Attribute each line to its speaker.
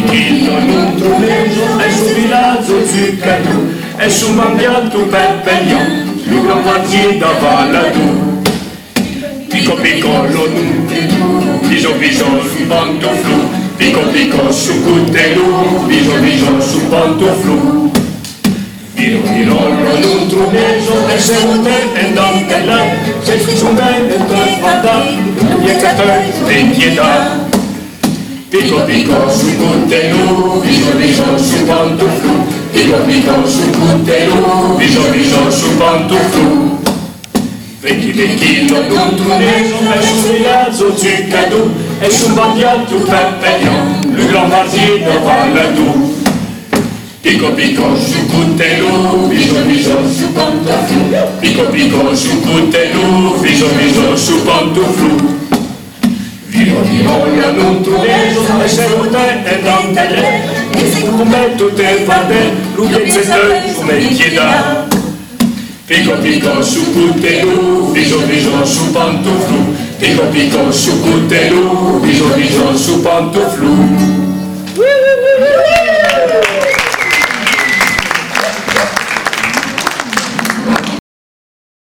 Speaker 1: Picchino non troveggio, è sul villaggio Zuccado, è sul mangiato Peppegno, il gran quartiere da Valladù. Pico piccolo nu, biso biso su pantoflu, pico pico su cutellu, biso biso su pantoflu. Viro virollo non troveggio, è sempre e dantella, se ci sono bene e te fatta, e che te richieda. Pico pico su cutellu, biso biso su pantoflu, pico pico su cutellu, biso biso su pantoflu. Vecchino non troveggio, è sul villaggio Zuccado, è sul mangiato Peppegno, il gran quartiere da Valladù. Pico pico su cutellu, biso biso su pantoflu, pico pico su cutellu, biso biso su pantoflu. Viro virollo non troveggio, è sempre e dantelle, e se come tutte fatte, lunghezze te su me chieda. Pico pico su cutellu, biso biso su pantoflu, pico pico su cutellu, biso biso su pantoflu.